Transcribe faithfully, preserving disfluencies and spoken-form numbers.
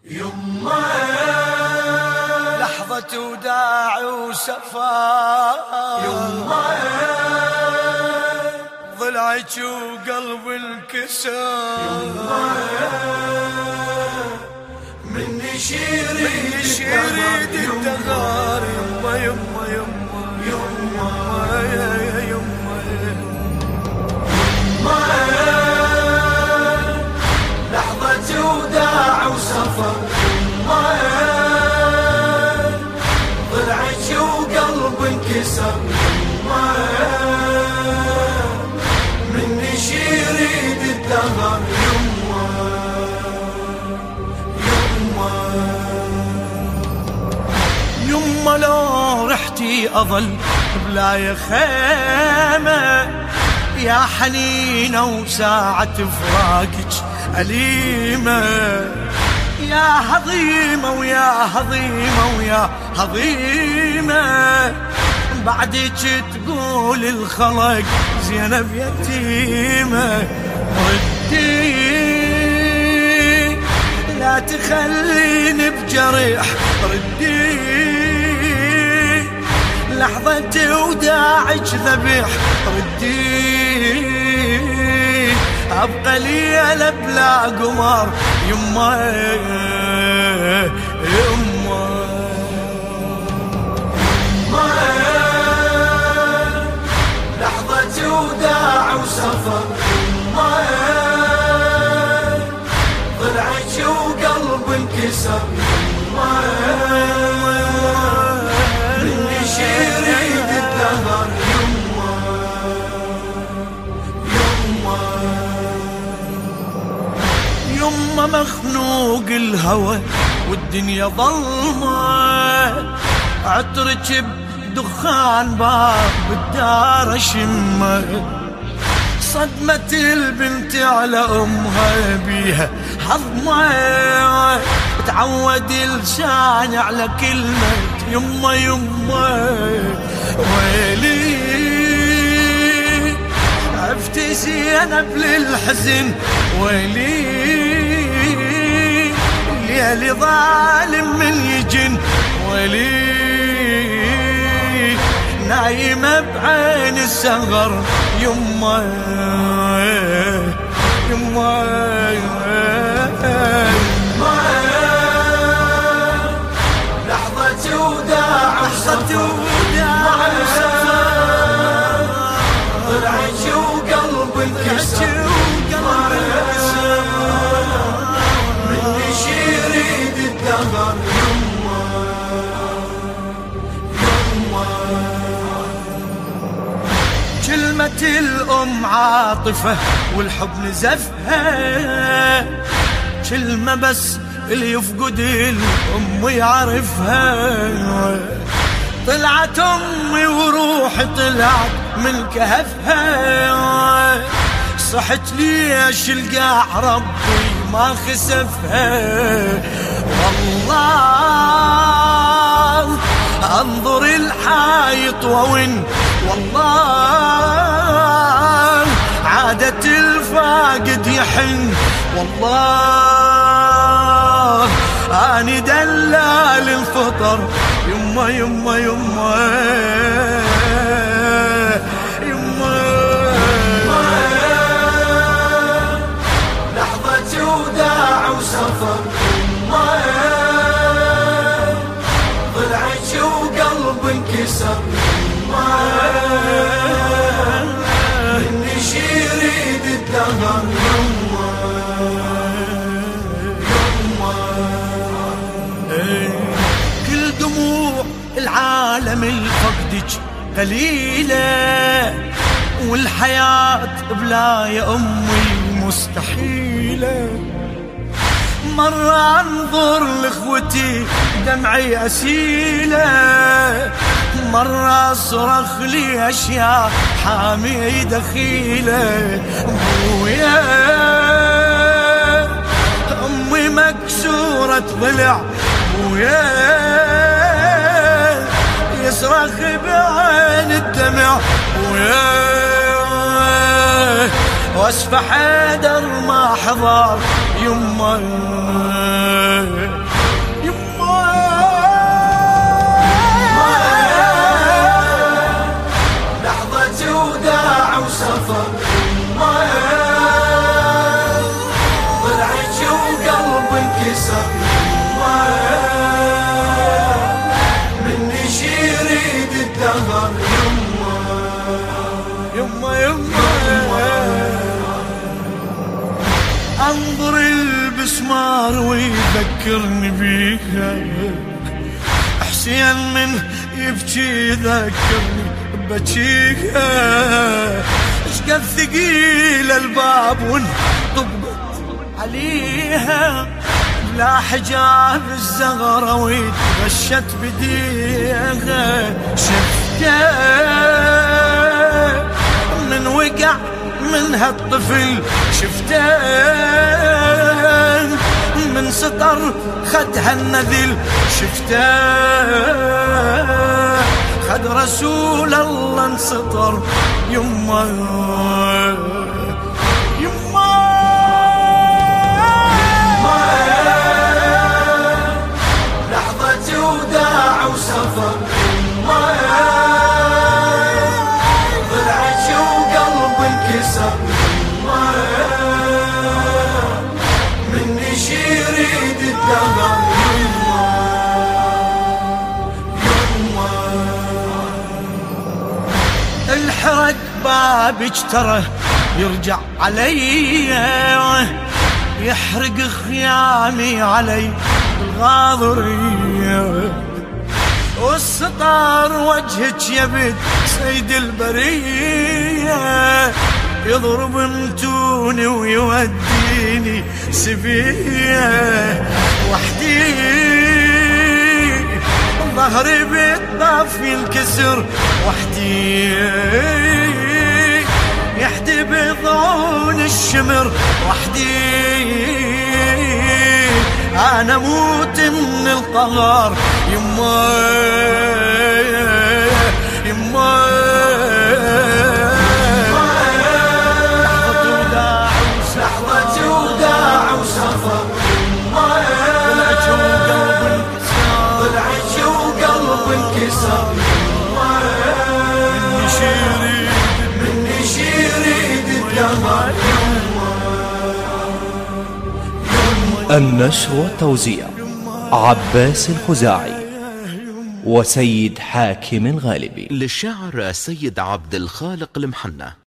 يما لحظة وداع وسفر، يما ضلعك وقلب انكسر، يما مني شريد شريد الدغار، يما يما يما يما يا يما يما لحظة وداع وسفر، يما ضلعك وقلب انكسر، يما مني شريد الدهر، يما يما يما لو رحتي أظل بلا يا خيمة، يا حنينة وساعة فراقك أليمة، يا هضيمة ويا هضيمة ويا هضيمة، بعدك تقول الخلق زينب يتيمة، ردي لا تخليني بجريح، ردي لحظة وداعك ذبيح، ردي أبقى ليلة بلا قمر، يما يما يما لحظة وداع وسفر، يما ضلعك وقلب انكسر، يما مني شريد الدهر، يما يما يما مخنوق الهوى والدنيا ظلمة، عطرك بدخان باب الدار شمة، صدمة البنت على أمها بيها حظمة، تعود لساني على كلمة يما يما، ويلي عفتي زينب للحزن، ويلي ليالي ظالم من يجن، ويلي نايمة بعين السهر، يما يما لحظة وداع وسفر، ضلعك وقلب انكسر، مني شريد الدهر، يما يما كلمة الأم عاطفة والحب نزفها، كلمة بس اللي يفقد الأم يعرفها، طلعت أمي وروحي طلعت من كهفها، صحت ليش القاع ربي ما خسفها، والله انظر الحايط وون، والله عادة الفاقد يحن، والله اني دلال الفطر، يما يما يما يما لحظة وداع وسفر، يما ضلعك وقلب انكسر، يما مني شريد الدهر، يما يما كل دموع العالم الفقدك قليلة، والحياة بلا يا أمي مستحيلة، مرة انظر لاخوتي دمعي أسيلة، مرة اصرخ لي أشياء حامي دخيلة، ابويا أمي مكسورة ضلع، ابويا يصرخ بعين الدمع، ابويا واسفح حيدر ما حضر، يما النار ويذكرني بيها. حسين من يبكي ذكرني ببكيها. اشقد ثقيل الباب وانطبقت عليها. لا حجاب الزغرة ويتغشت بديها. شفته من وقع من هالطفل، شفته من سطر خدها النذل، شفته خد رسول الله انسطر. يما يما لحظة وداع وسفر. يما ضلعك وقلب انكسر. يما مني شي يريد الدهر. الحرق بابك ترى يرجع علي، يحرق خيامي علي بالغاضرية. والسطار وجهك يبد سيد البرية، يضرب متوني ويوديني سبية. وحدي ظهري بالطاف ينكسر، وحدي يحدي بضعون الشمر. وحدي انا موت من القهر. يما يما لحظة وداع لحظة وداع وسفر. ضلعك وقلب انكسر. ضلعك وقلب انكسر. مني شي يريد مني شي يريد الدمار. النشر والتوزيع عباس الخزاعي وسيد حاكم الغالبي. للشاعر السيد عبد الخالق المحنة.